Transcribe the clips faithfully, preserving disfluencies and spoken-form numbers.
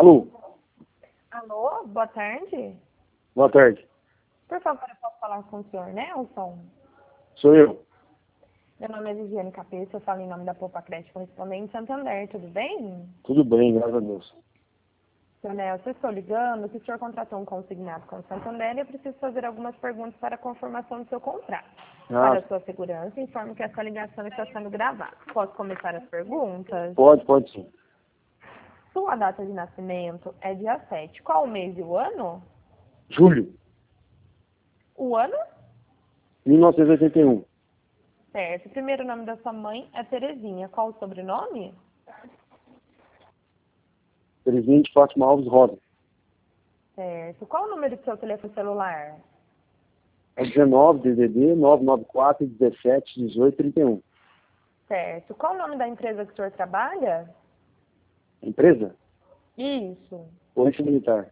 Alô? Alô, boa tarde. Boa tarde. Por favor, eu posso falar com o senhor Nelson? Sou eu. Meu nome é Viviane Capeça, eu falo em nome da Poupa Crédito Correspondente Santander, tudo bem? Tudo bem, graças a Deus. Senhor Nelson, eu estou ligando que o senhor contratou um consignado com o Santander e eu preciso fazer algumas perguntas para a conformação do seu contrato. Ah, Para a sua segurança, informo que essa ligação está sendo gravada. Posso começar as perguntas? pode, pode sim. Sua data de nascimento é dia sete. Qual o mês e o ano? Julho, O ano? mil novecentos e oitenta e um. Certo. O primeiro nome da sua mãe é Terezinha. Qual o sobrenome? Presidente Fátima Alves Rosa. Certo. Qual o número do seu telefone celular? É dezenove, D D D, nove nove quatro, dezessete, dezoito, trinta e um. Certo. Qual o nome da empresa que o senhor trabalha? Empresa? Isso. Polícia Militar.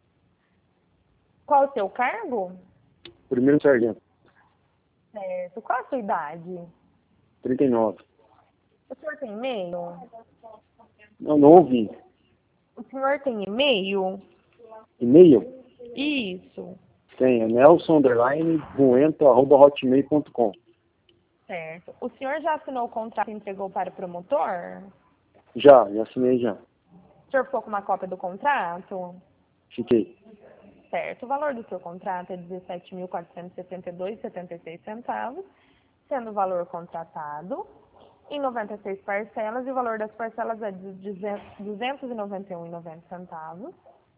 Qual o seu cargo? Primeiro sargento. Certo. Qual a sua idade? trinta e nove. O senhor tem e-mail? Não, não ouvi. O senhor tem e-mail? E-mail? Isso. Tem, é nelson underline buento arroba hotmail ponto com. Certo. O senhor já assinou o contrato e entregou para o promotor? Já, já assinei já. O senhor ficou com uma cópia do contrato? Fiquei. Certo. O valor do seu contrato é dezessete mil quatrocentos e setenta e dois reais e setenta e seis centavos, sendo o valor contratado em noventa e seis parcelas e o valor das parcelas é de duzentos e noventa e um reais e noventa centavos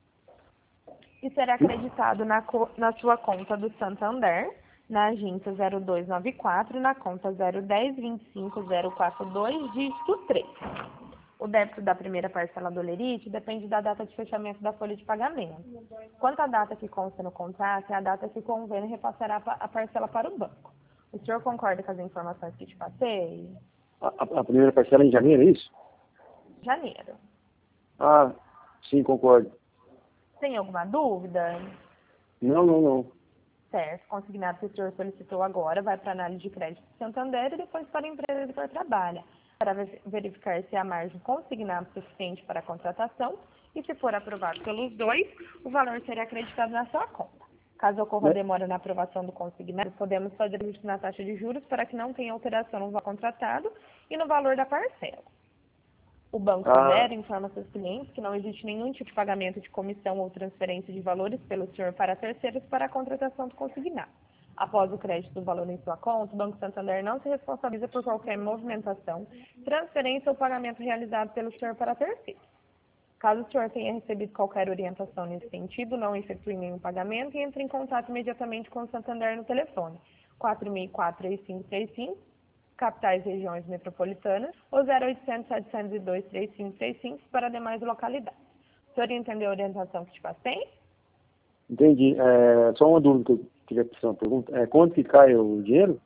e será acreditado na, co na sua conta do Santander, na agência zero dois nove quatro e na conta zero um zero, vinte e cinco, zero quatro dois, dígito três. O débito da primeira parcela do Lerite depende da data de fechamento da folha de pagamento. Quanto à data que consta no contrato, é a data que o convênio repassará a parcela para o banco. O senhor concorda com as informações que te passei? A, a, a primeira parcela é em janeiro, é isso? Janeiro. Ah, sim, concordo. Tem alguma dúvida? Não, não, não. Certo. Consignado que o senhor solicitou agora vai para a análise de crédito do Santander e depois para a empresa que o senhor trabalha, para verificar se há margem consignada suficiente para a contratação e, se for aprovado pelos dois, o valor será acreditado na sua conta. Caso ocorra Mas, demora na aprovação do consignado, podemos fazer ajuste na taxa de juros para que não tenha alteração no valor contratado e no valor da parcela. O Banco ah, Zero informa seus clientes que não existe nenhum tipo de pagamento de comissão ou transferência de valores pelo senhor para terceiros para a contratação do consignado. Após o crédito do valor em sua conta, o Banco Santander não se responsabiliza por qualquer movimentação, transferência ou pagamento realizado pelo senhor para terceiros. Caso o senhor tenha recebido qualquer orientação nesse sentido, não efetue nenhum pagamento e entre em contato imediatamente com o Santander no telefone quatro seis quatro, três cinco três cinco, capitais e regiões metropolitanas, ou zero oitocentos, setecentos e dois, três cinco três cinco para demais localidades. O senhor entendeu a orientação que te passei? entendi. É, só uma dúvida que eu queria fazer uma pergunta. É, quando que cai o dinheiro?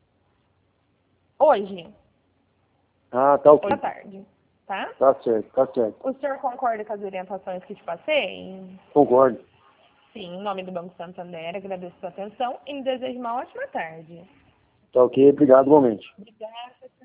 Hoje, Ah, tá hoje ok. à tarde, tá? Tá certo, tá certo. O senhor concorda com as orientações que te passei? Concordo. Sim, em nome do Banco Santander, agradeço a sua atenção e lhe desejo uma ótima tarde. Tá ok, obrigado igualmente. Obrigada.